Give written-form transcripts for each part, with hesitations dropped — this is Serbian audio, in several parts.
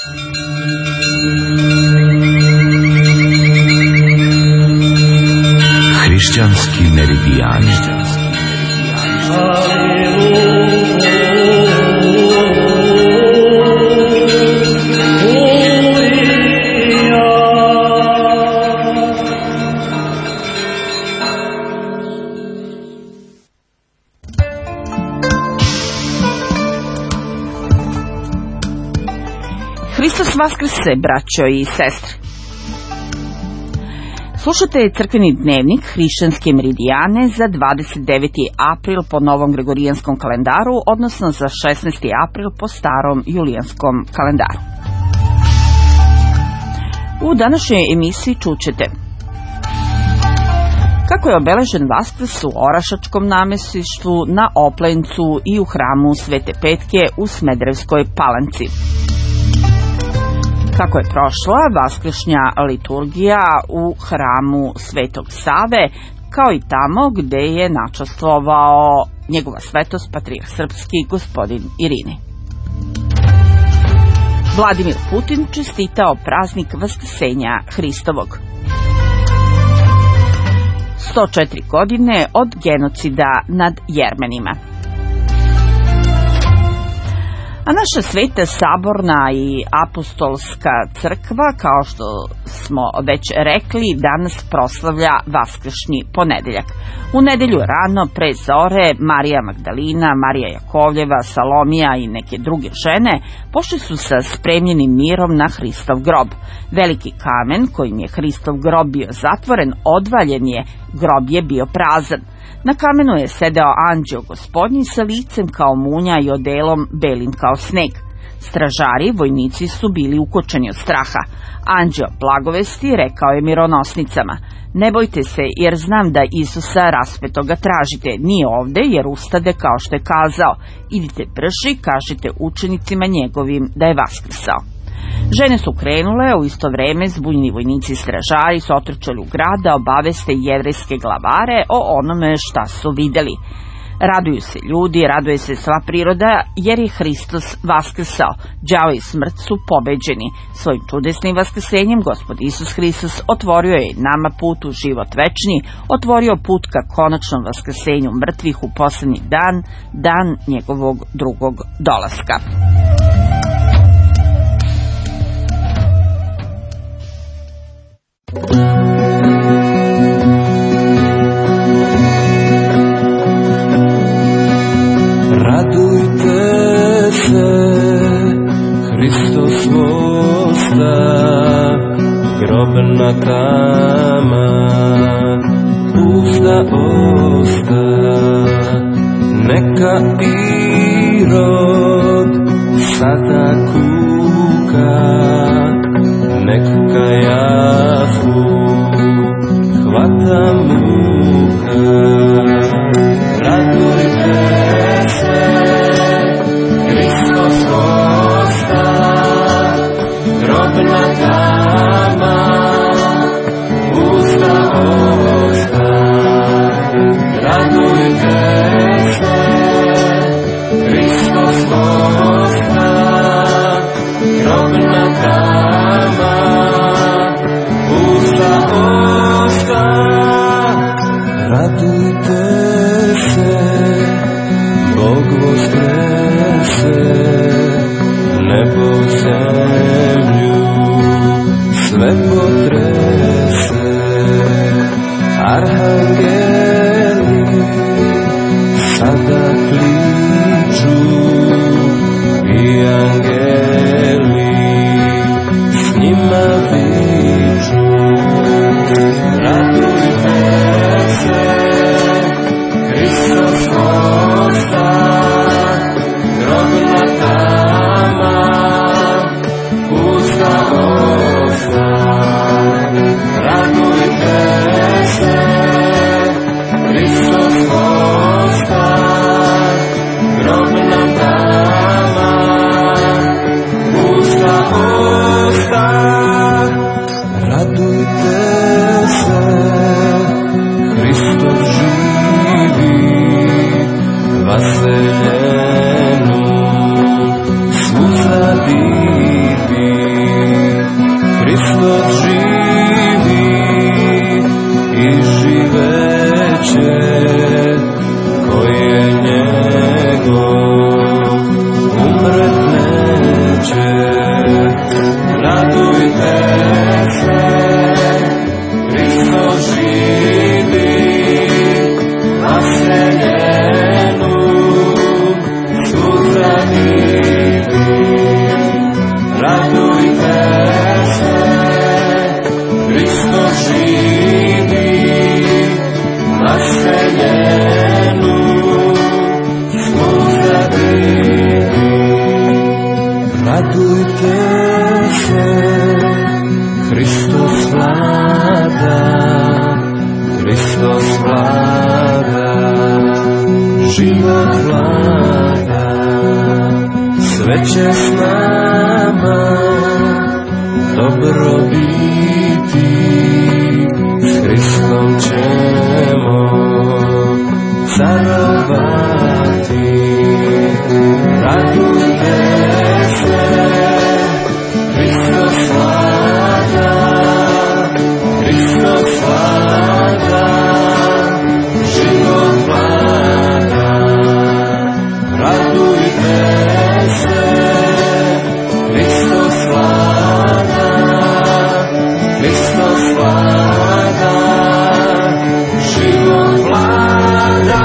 Hrišćanski meridijani. Hristos vaskrse, braćo i sestre. Slušate crkveni dnevnik Hrišćanske meridijane za 29. april po novom gregorijanskom kalendaru, odnosno za 16. april po starom julijanskom kalendaru. U današnjoj emisiji čućete kako je obeležen Vaskrs u Orašačkom namestištu, na Oplencu i u hramu Svete Petke u Smederevskoj Palanci. Kako je prošla vaskršnja liturgija u hramu Svetog Save, kao i tamo gde je načastvovao njegova svetost patrijarh srpski gospodin Irini. Vladimir Putin čestitao praznik Vaskrsenja Hristovog. 104 godine od genocida nad Jermenima. A naša sveta saborna i apostolska crkva, kao što smo već rekli, danas proslavlja vaskršnji ponedeljak. U nedelju rano pre zore Marija Magdalina, Marija Jakovljeva, Salomija i neke druge žene pošli su sa spremljenim mirom na Hristov grob. Veliki kamen kojim je Hristov grob bio zatvoren odvaljen je, grob je bio prazan. Na kamenu je sedeo anđeo gospodnji sa licem kao munja i odelom belim kao sneg. Stražari, vojnici su bili ukočeni od straha. Anđeo blagovesti rekao je mironosnicama: ne bojte se, jer znam da Isusa raspetoga tražite. Nije ovde, jer ustade kao što je kazao. Idite brži, kažite učenicima njegovim da je vaskrsao. Žene su krenule, u isto vreme zbunjeni vojnici i stražari su otrčali u grad da obaveste jevrejske glavare o onome šta su videli. Raduju se ljudi, raduje se sva priroda, jer je Hristos vaskrsao. Đavo i smrt su pobeđeni. Svojim čudesnim vaskrsenjem Gospod Isus Hristos otvorio je nama put u život večni, otvorio put ka konačnom vaskrsenju mrtvih u poslednji dan, dan njegovog drugog dolaska. Radujte se, Hristos vosta, grobna tama, pusta osta. Neka Irod sada kuka, neka Jafu hvata muka. Radujte se, Hristos vosta, grobna tama, pusta osta. Radujte se, Hristos vosta, grobna tama, pusta osta. Radujte se, Bog voskrese, nebo zemlju sve potrese. Arhangeli sada kliču i angeli s njima viču. Radujte se, Hristos vosta, grobna tama, pusta osta. Radujte se, Hristos vosta, grobna tama, pusta osta. Radujte se, Hristos živi, vaseljenu svu zadivi. radujte se, Hristos vlada, Hristos vlada, život vlada, sve će s nama dobro biti, s Hristom ćemo carovati. Radujte se, Hristos vlada, Hristos vlada, život vlada. Radujte se, Hristos vlada, Hristos vlada, život vlada.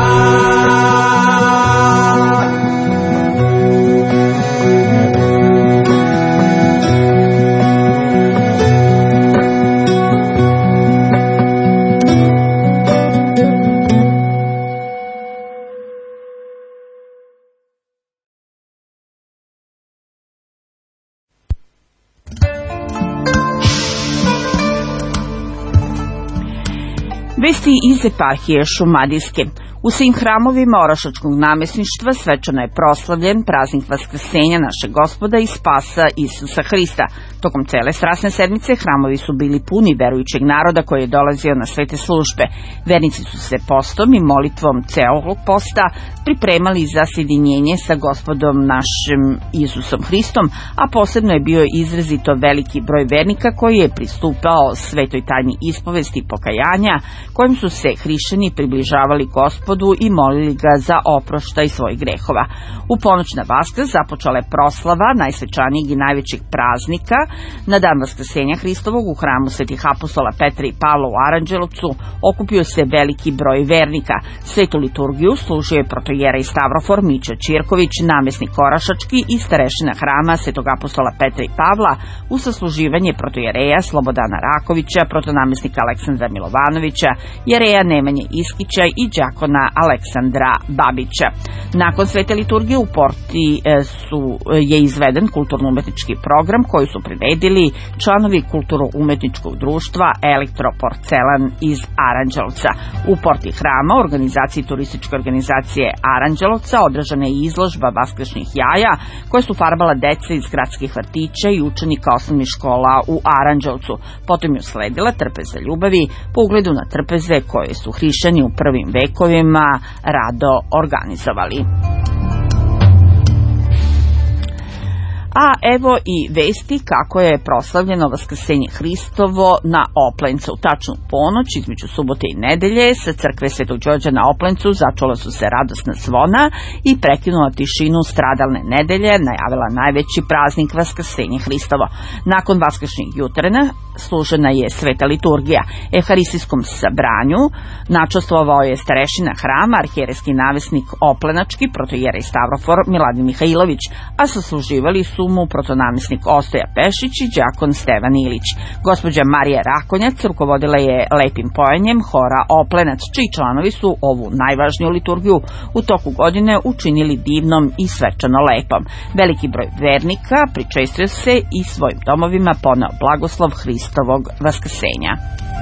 Vesti iz eparhije Šumadijske. U svim hramovima Orašačkog namesništva svečano je proslavljen praznik Vaskrsenja našeg Gospoda i Spasa Isusa Hrista. Tokom cele strasne sedmice hramovi su bili puni verujućeg naroda koji je dolazio na svete službe. Vernici su se postom i molitvom celog posta pripremali za sjedinjenje sa Gospodom našim Isusom Hristom, a posebno je bio izrazito veliki broj vernika koji je pristupao svetoj tajni ispovesti i pokajanja, kojim su se hrišćani približavali Gospodu i molili ga za oproštaj svojih grehova. U ponoć na Vaskrs započela je proslava najsvečanijeg i najvećeg praznika. Na dan Vaskrsenja Hristovog u hramu svetih apostola Petra i Pavla u Aranđelovcu okupio se veliki broj vernika. Svetu liturgiju služio je protojerej Stavrofor Mića Ćirković, namjesnik Orašački i starešina hrama svetog apostola Petra i Pavla, u sasluživanje protojereja Slobodana Rakovića, protonamjesnika Aleksandra Milovanovića, jereja Nemanje Iskića i đakona Aleksandra Babića. Nakon svete liturgije u porti je izveden kulturno-umetnički program koji su priredili članovi kulturno-umetničkog društva Elektroporcelan iz Aranđelovca. U porti hrama organizaciji turističke organizacije Aranđelovca održana je izložba vaskršnjih jaja koje su farbala deca iz gradskih vrtića i učenika osnovnih škola u Aranđelovcu. Potom je usledila trpeza ljubavi po ugledu na trpeze koje su hrišćani u prvim vekovima rado organizovali. A evo i vesti kako je proslavljeno Vaskrsenje Hristovo na Oplencu. U tačnu ponoć između subote i nedelje sa crkve Svetog Đorđa na Oplencu začula su se radosna zvona i prekinula tišinu stradalne nedelje najavila najveći praznik Vaskrsenje Hristovo. Nakon vaskršnjih jutrena služena je sveta liturgija. Evharistijskom sabranju načastvovao je starešina hrama, arhijerejski namjesnik Oplenački, protojerej Stavrofor Miladin Mihajlović, a sasluživali su mu protonamjesnik Ostoja Pešić i đakon Stevan Ilić. Gospođa Marija Rakonjac rukovodila je lepim pojanjem hora Oplenac, čiji članovi su ovu najvažniju liturgiju u toku godine učinili divnom i svečano lepom. Veliki broj vernika pričestio se i svojim domovima poneo blagoslov Hristovog Vaskrsenja.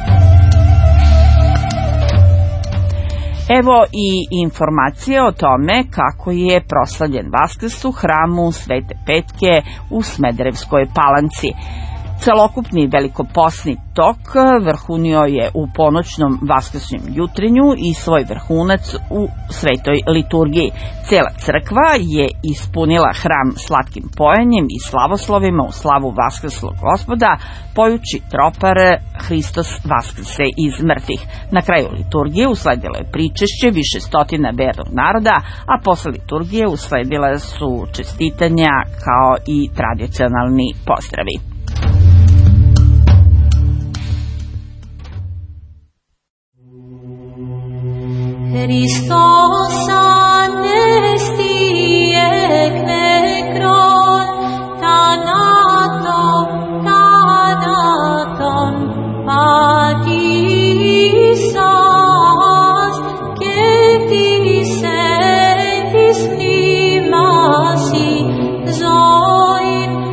Evo i informacije o tome kako je proslavljen Vaskrs u hramu Svete Petke u Smederevskoj Palanci. Celokupni velikoposni tok vrhunio je u ponoćnom vaskršnjem jutrenju i svoj vrhunac u svetoj liturgiji. Cela crkva je ispunila hram slatkim pojanjem i slavoslovima u slavu Vaskrslog Gospoda, pojući tropar Hristos Vaskrse iz mrtvih. Na kraju liturgije usledilo je pričešće više stotina vernog naroda, a posle liturgije usledila su čestitanja kao i tradicionalni pozdravi. Hristos anesti ek nekron, thanaton, patisas, ketis etis pneumasi, zoin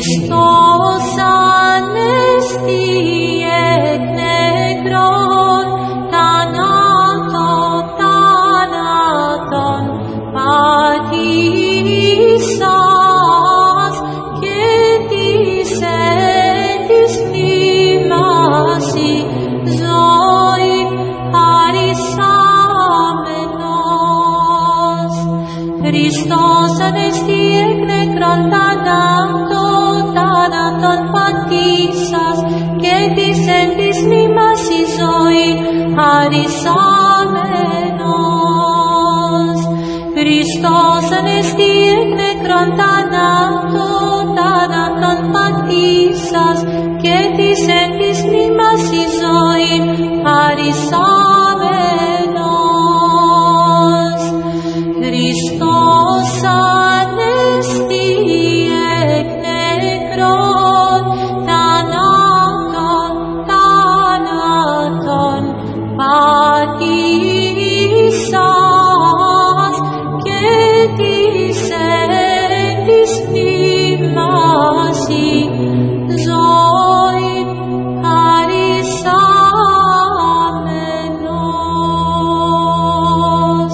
Χριστός ανέστη εκ νεκρών, θάνατον πατήσας και της εν της μνήμασι ζωή χαρισάμενος. Χριστός ανέστη εκ νεκρών, θάνατον πατήσας και της εν της μνήμασι ζωή χαρισάμενος. Χριστός ανέστη εκ νεκρών, θάνατον πατήσας και της εν της μνήμασι ζωή χαρισάμενος. Χριστός ανέστη εκ νεκρών, θάνατον πατήσας και της εν της μνήμασι ζωή χαρισάμενος.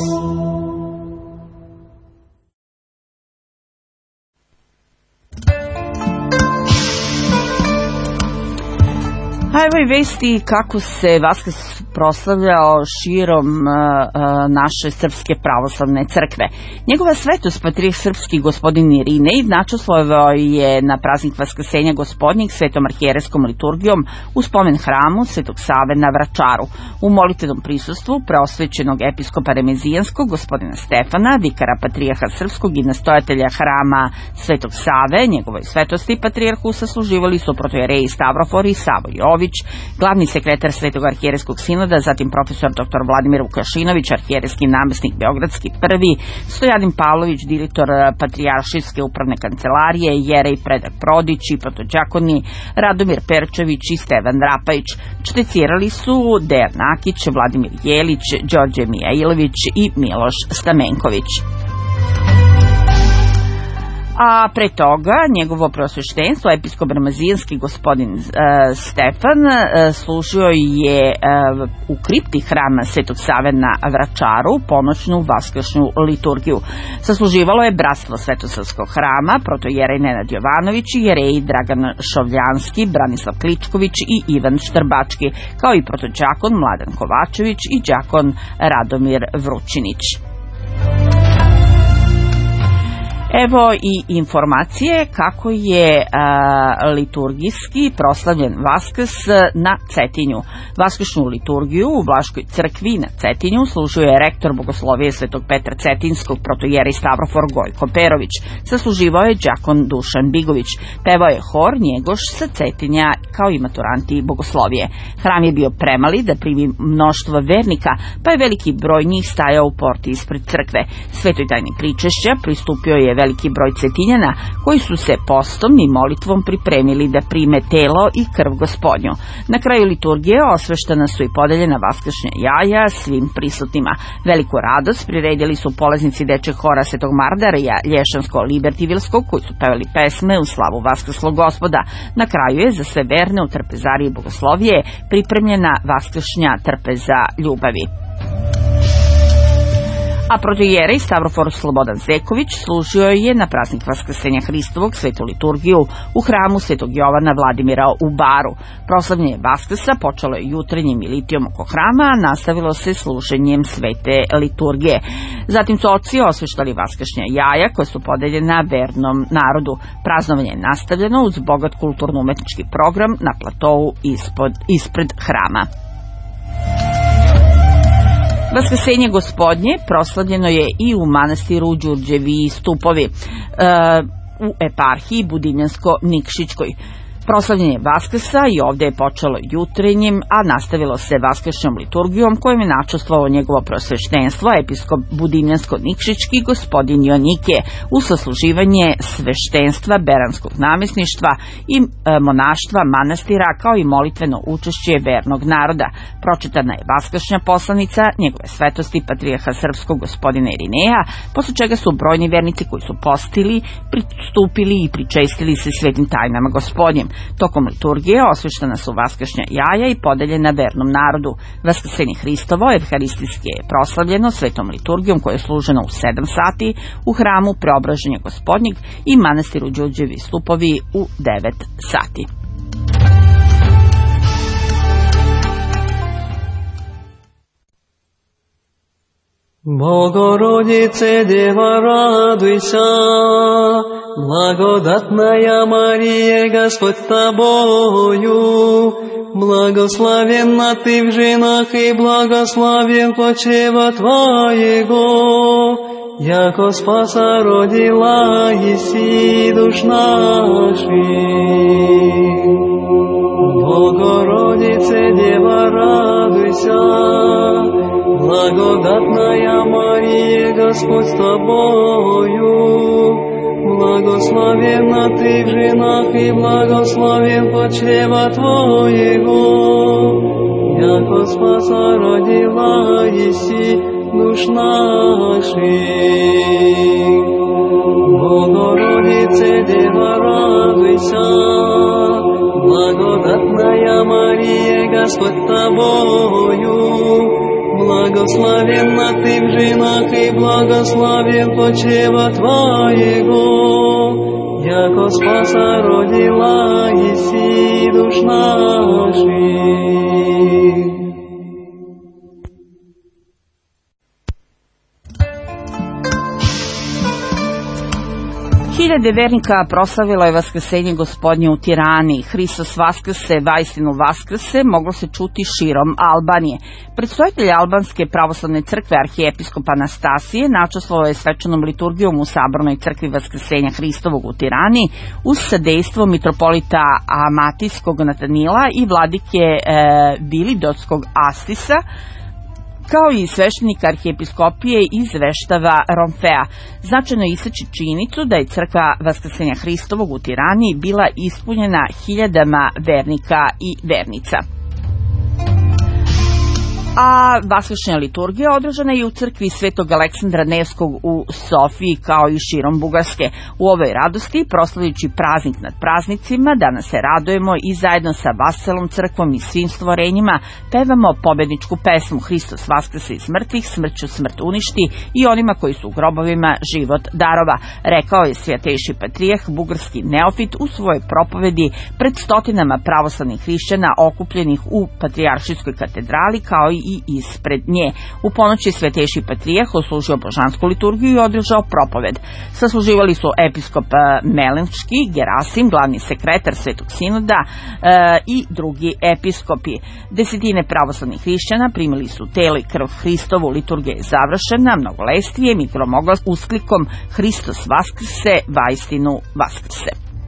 A evo i vesti kako se Vaskrs proslavljao širom naše Srpske pravoslavne crkve. Njegova svetost Patrijarh srpski gospodin Irinej načastvovao je na praznik Vaskrsenja Gospodnjeg svetom arhijerejskom liturgijom u spomen hramu Svetog Save na Vračaru. U molitvenom prisustvu preosvećenog episkopa Remezijanskog gospodina Stefana, vikara Patrijarha srpskog i nastojatelja hrama Svetog Save, njegovoj svetosti Patrijarhu sasluživali su protojereji Stavrofor i Savo Jović, glavni sekretar Svetog arhijerejskog sinoda, zatim profesor dr. Vladimir Vukašinović, arhijerejski namestnik Beogradski prvi, Stojanin Pavlović, direktor Patrijaršijske upravne kancelarije, Jerej Predrag Prodić i protođakoni Radomir Perčević i Stevan Drapajić. Čtecirali su Dejan Nakić, Vladimir Jelić, Đorđe Mijailović i Miloš Stamenković. A pre toga njegovo preosveštenstvo, episkop Remazijanski gospodin Stefan, služio je u kripti hrama Svetog Save na Vračaru ponoćnu vaskršnju liturgiju. Sasluživalo je bratstvo Svetosavskog hrama, protojerej Nenad Jovanović i jereji Dragan Šovljanski, Branislav Kličković i Ivan Štrbački, kao i protođakon Mladen Kovačević i đakon Radomir Vrućinić. Evo i informacije kako je liturgijski proslavljen Vaskrs na Cetinju. Vaskršnju liturgiju u Vlaškoj crkvi na Cetinju služio je rektor Bogoslovije Svetog Petra Cetinskog, protojerej Stavrofor Gojko Perović. Sasluživao je đakon Dušan Bigović. Pevao je hor Njegoš sa Cetinja kao i maturanti Bogoslovije. Hram je bio premali da primi mnoštvo vernika, pa je veliki broj njih stajao u porti ispred crkve. Svetoj tajni pričešća pristupio je veliki broj Cetinjana koji su se postom i molitvom pripremili da prime telo i krv Gospodnju. Na kraju liturgije osveštena su i podeljena vaskršnja jaja svim prisutnima. Veliku radost priredili su polaznici dečjeg hora Svetog Mardarija Lješansko-Libertivilskog koji su pevali pesme u slavu Vaskrslog Gospoda. Na kraju je za sve verne u trpezariji Bogoslovije pripremljena vaskršnja trpeza ljubavi. A protojerej Stavrofor Slobodan Zeković služio je na praznik Vaskrsenja Hristovog svetu liturgiju u hramu Svetog Jovana Vladimira u Baru. Proslavljanje Vaskrsa počelo je jutrenjim militijom oko hrama, a nastavilo se služenjem svete liturgije. Zatim su oci osveštali vaskršnja jaja koja su podeljena vernom narodu. Praznovanje je nastavljeno uz bogat kulturno-umetnički program na platovu ispred hrama. Vaskrsenje Gospodnje proslavljeno je i u manastiru Đurđevi stupovi u eparhiji Budimljansko-Nikšićkoj. Proslavljanje Vaskrsa i ovdje je počelo jutrenjim, a nastavilo se vaskršnjom liturgijom kojom je načestvovao njegovo prosveštenstvo, episkop Budimljansko-Nikšićki gospodin Jonike, u sasluživanje sveštenstva Beranskog namjesništva i monaštva manastira, kao i molitveno učešće vernog naroda. Pročitana je vaskršnja poslanica njegove svetosti patrijarha srpskog gospodina Irineja, posle čega su brojni vernici koji su postili, pristupili i pričestili se svetim tajnama Gospodnjim. Tokom liturgije osveštena su vaskršnja jaja i podeljena vernom narodu. Vaskrsenje Hristovo evharistijski je proslavljeno svetom liturgijom koja je služena u 7 sati u hramu Preobraženja Gospodnjeg i manastiru Đurđevi stupovi u 9 sati. Богородице, Дева, радуйся, благодатная Мария, Господь с тобою, благословенна ты в женах и благословен плод чрева твоего, яко спаса родила еси душ наших. Богородице, Дева, радуйся, благодатная Мария, Господь с тобою, благословенна ты в женах и благословен плод чрева твоего, яко спаса родила еси душ наших. Богородице, Дева, радуйся, благодатная Мария, Господь с тобою, благословенна ты в женах и благословен плод чрева твоего, яко спаса родила еси душ наших. Hiljade vernika proslavilo je vaskrsenje Gospodnje u Tirani. Hristos vaskrse, vaistinu vaskrse, moglo se čuti širom Albanije. Predstojitelj Albanske pravoslavne crkve arhijepiskop Anastasije načestvovao je svečanom liturgijom u Sabornoj crkvi Vaskrsenja Hristovog u Tirani uz sadejstvo mitropolita Amatijskog Natanila i vladike Vilidotskog Astisa, kao i sveštenika arhijepiskopije iz Veštava Romfea. Značajno je istaći činjenicu da je crkva Vaskrsenja Hristovog u Tirani bila ispunjena hiljadama vernika i vernica. A vaskršnja liturgija održana je u crkvi Svetog Aleksandra Nevskog u Sofiji, kao i širom Bugarske. U ovoj radosti, proslavljajući praznik nad praznicima, danas se radujemo i zajedno sa Vaselom crkvom i svim stvorenjima pevamo pobedničku pesmu Hristos vaskrse iz mrtvih, smrću smrt uništi i onima koji su u grobovima život darova, rekao je svjatejši patrijarh bugarski neofit u svojoj propovedi pred stotinama pravoslavnih hrišćana okupljenih u Patrijaršijskoj katedrali, kao i ispred nje. U ponoći svjatejši patrijarh oslužio božansku liturgiju i održao propoved. Sasluživali su episkop Melenčki, Gerasim, glavni sekretar Svetog sinoda i drugi episkopi. Desetine pravoslavnih hrišćana primili su telo i krv Hristovu, liturgija je završena mnogolestvijem i gromoglas usklikom Hristos vaskrse, vaistinu vaskrse.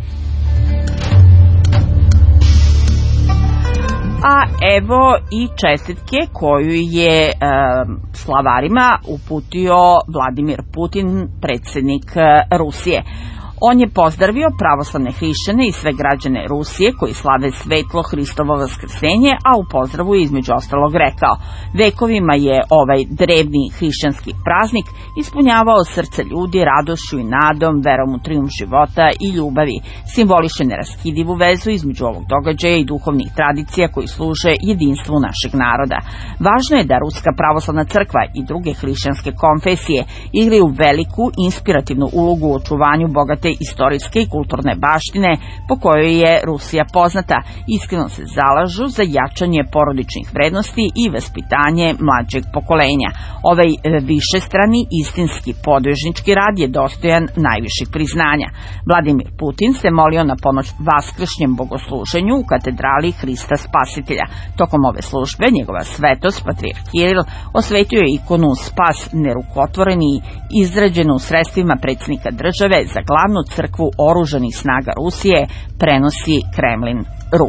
A evo i čestitke koju je slavarima uputio Vladimir Putin, predsjednik Rusije. On je pozdravio pravoslavne hrišćane i sve građane Rusije koji slave svetlo Hristovo vaskrsenje, a u pozdravu je između ostalog rekao: vekovima je ovaj drevni hrišćanski praznik ispunjavao srce ljudi radošću i nadom, verom u trijumf života i ljubavi. Simboliše neraskidivu vezu između ovog događaja i duhovnih tradicija koji služe jedinstvu našeg naroda. Važno je da Ruska pravoslavna crkva i druge hrišćanske konfesije igraju veliku inspirativnu ulogu u očuvanju bogate istorijske i kulturne baštine po kojoj je Rusija poznata. Iskreno se zalažu za jačanje porodičnih vrednosti i vaspitanje mlađeg pokolenja. Ovaj višestrani istinski podvižnički rad je dostojan najviših priznanja. Vladimir Putin se molio na pomoć vaskršnjem bogosluženju u katedrali Hrista Spasitelja. Tokom ove službe njegova svetost patrijarh Kiril osvetio je ikonu Spas nerukotvoreni, izrađenu sredstvima predsjednika države za glavnu pravoslavnu crkvu oružanih snaga Rusije prenosi Kremlin.ru.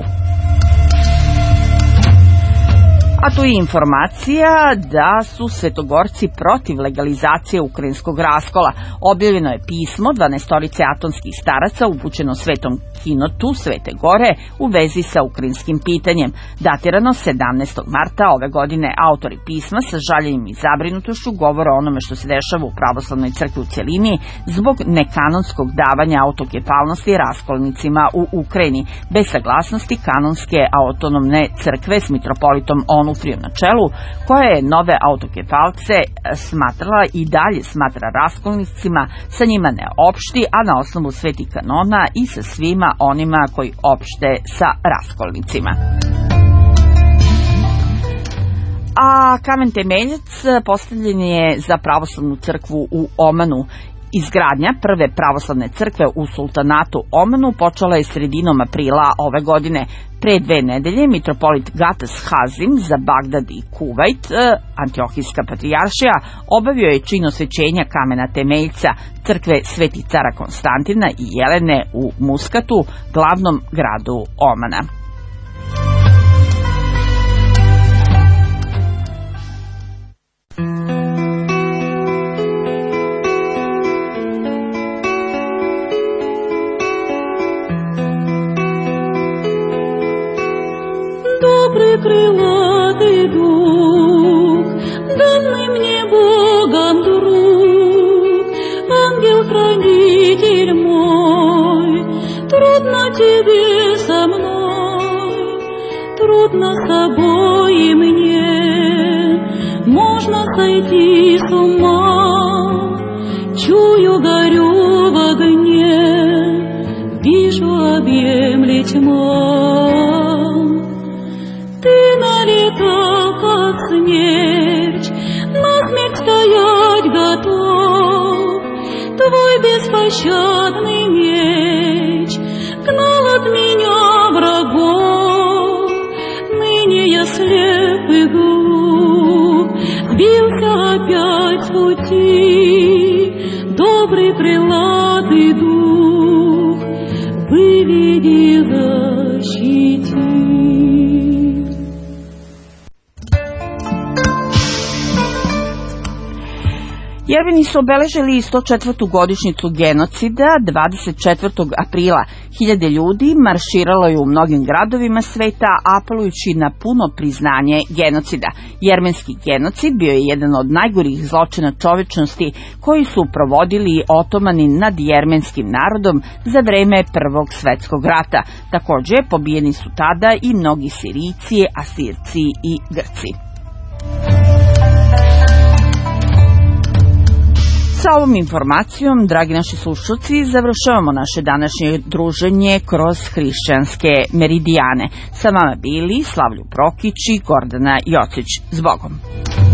A tu je informacija da su svetogorci protiv legalizacije ukrajinskog raskola. Objavljeno je pismo 12 atonskih staraca upućeno Svetom Kinotu Svete Gore u vezi sa ukrajinskim pitanjem. Datirano 17. marta ove godine, autori pisma sa žaljenjem i zabrinutošću govore o onome što se dešava u pravoslavnoj crkvi u cjelini zbog nekanonskog davanja autokefalnosti raskolnicima u Ukrajini, bez saglasnosti kanonske autonomne crkve s mitropolitom Onufrijom na čelu, koja je nove autokefalce smatrala i dalje smatra raskolnicima, sa njima ne opšti, a na osnovu svetih kanona i sa svima onima koji opšte sa raskolnicima. A kamen temeljac postavljen je za pravoslavnu crkvu u Omanu. Izgradnja prve pravoslavne crkve u sultanatu Omanu počela je sredinom aprila ove godine. Pre 2 nedelje mitropolit Gatas Hazim za Bagdad i Kuvajt, Antiohijska patrijaršija, obavio je čin osvećenja kamena temeljca crkve Svetih cara Konstantina i Jelene u Muskatu, glavnom gradu Omana. Добрый крылатый дух, данный мне Богом друг, ангел-хранитель мой, трудно тебе со мной, трудно с тобой и мне, можно сойти с ума, чую, горю в огне, вижу, объемлет тьма. Ты налетал, как смерч, насмерть стоять готов. Твой беспощадный меч гнал от меня врагов. Ныне я слеп и глуп, сбился опять с пути. Добрый крылатый дух, выведи, защити. Jermeni su obeležili 104. godišnjicu genocida. 24. aprila 1000 ljudi marširalo je u mnogim gradovima sveta apelujući na puno priznanje genocida. Jermenski genocid bio je jedan od najgorih zločina čovečnosti koji su provodili otomani nad jermenskim narodom za vreme Prvog svetskog rata. Također pobijeni su tada i mnogi Sirijci, Asirci i Grci. Sa ovom informacijom, dragi naši slušalci, završavamo naše današnje druženje kroz hrišćanske meridijane. Sa vama bili Slavlju Prokić i Gordana Jocić. Zbogom!